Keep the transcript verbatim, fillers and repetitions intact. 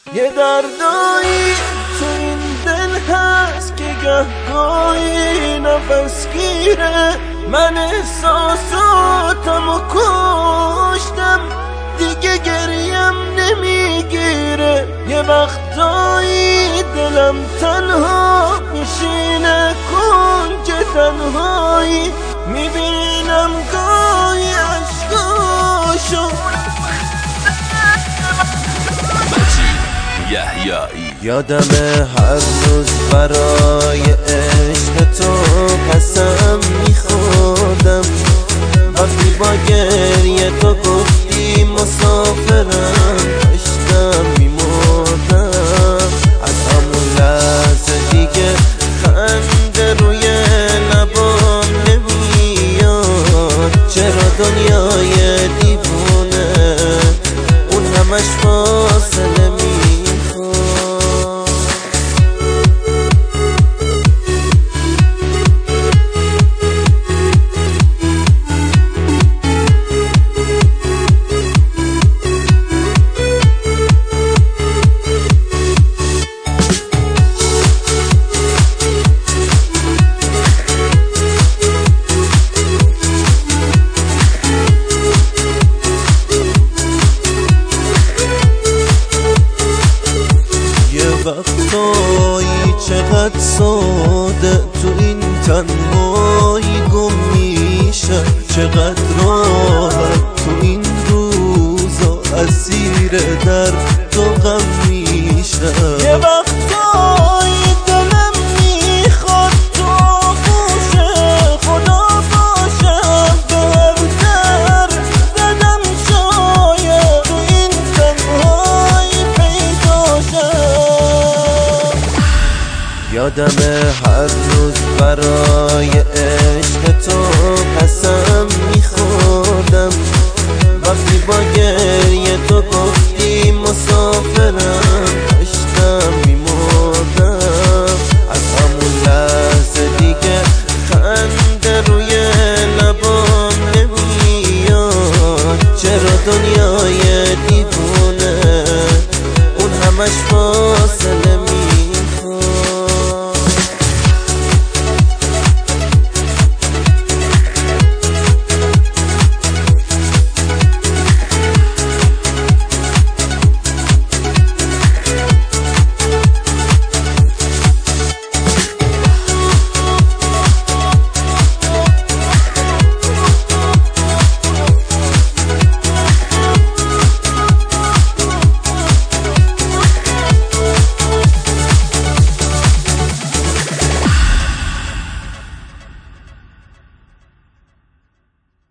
یه دردایی تو این دل هست که گهگاهی نفس گیره. من احساساتمو کشتم دیگه گریم نمیگیره. یه وقتایی دلم تنها میشینه کنج تنهایی، میبینم گاهی عشقاشو. یادمه هر روز برای عشق تو قسم میخوردم، وقتی با گریه تو گفتی مسافرم داشتم میمردم. از همون لحظه دیگه خنده روی لبام نمیاد. چرا دنیای دیوونه اون همش فاصله میاد. وقتایی چقدر ساده تو این تنهایی گم میشه، چقدر راحت تو این روزا اسیر درد و غم میشه. یه وقتایی دلم میخواد تو گوش خدا باشم، به هر در زدم شاید تو این تنهایی پیدا شم. یادمه هر روز برای